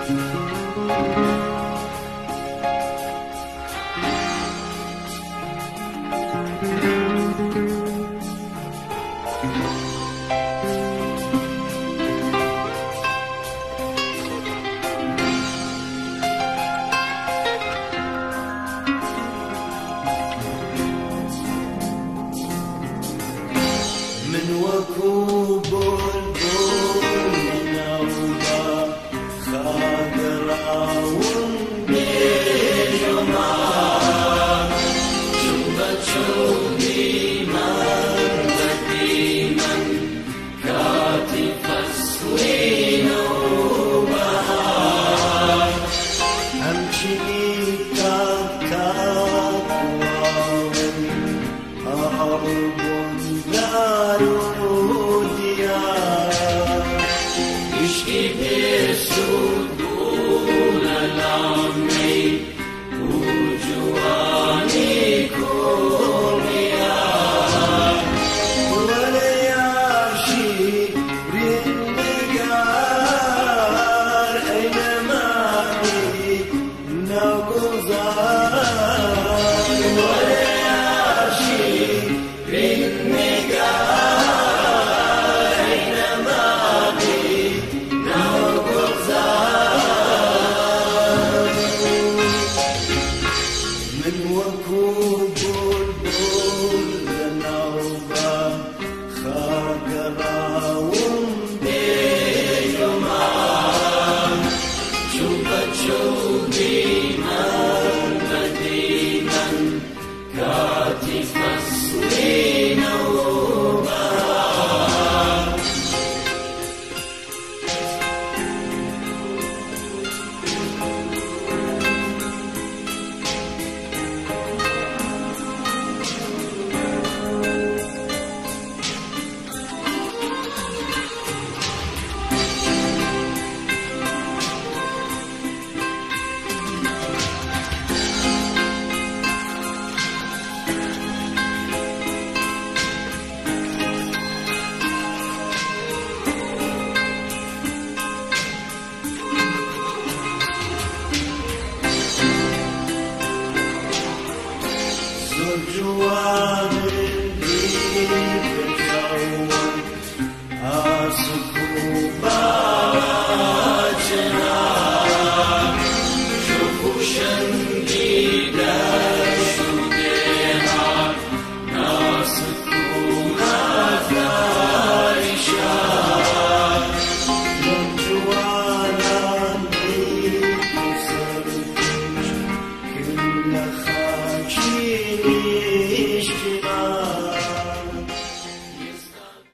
من وكوب البول نوبة خاضرة ونبيجمع شوبة شوبي من قديما كاتف السوين وبهار أمشي كاكاك واون أعرب يشكي بالسدود العمي وجواني كوريا ولا يعشي بالنقار أينما بي نقصار ولا يعشي بالنقار أينما بي نقصار من وكوب البول نوبة خاقرة ومبيجمع شوبة شوبي من قديما كاتف السوين وبهار جواني